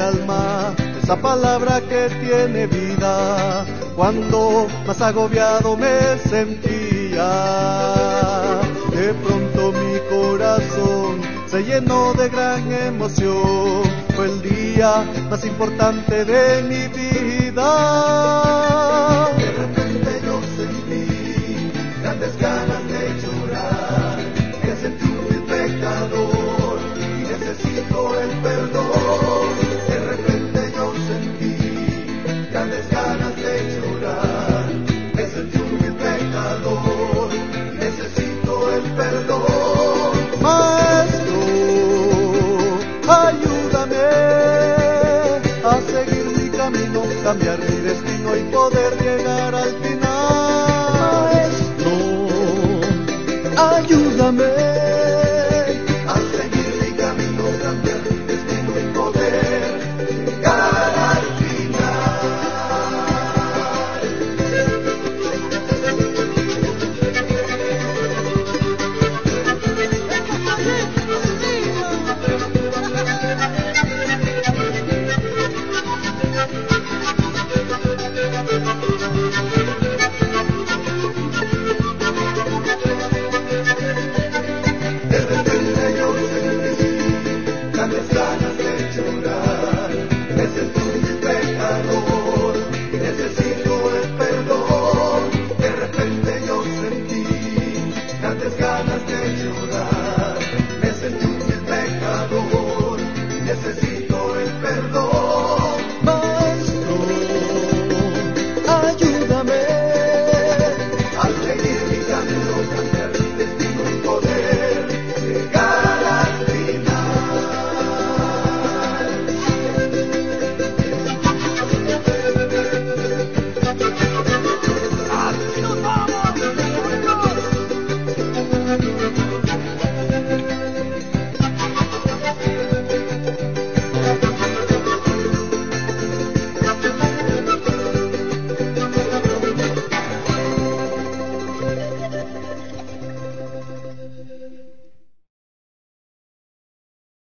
alma, esa palabra que tiene vida, cuando más agobiado me sentía. De pronto mi corazón se llenó de gran emoción, fue el día más importante de mi vida. De repente yo sentí grandes ganas de llorar, me sentí un vil pecador y necesito el perdón. De repente yo sentí grandes ganas de llorar, me sentí un vil pecador y necesito el perdón. Maestro, ayúdame a seguir mi camino, cambiar mi destino y poder llegar al fin.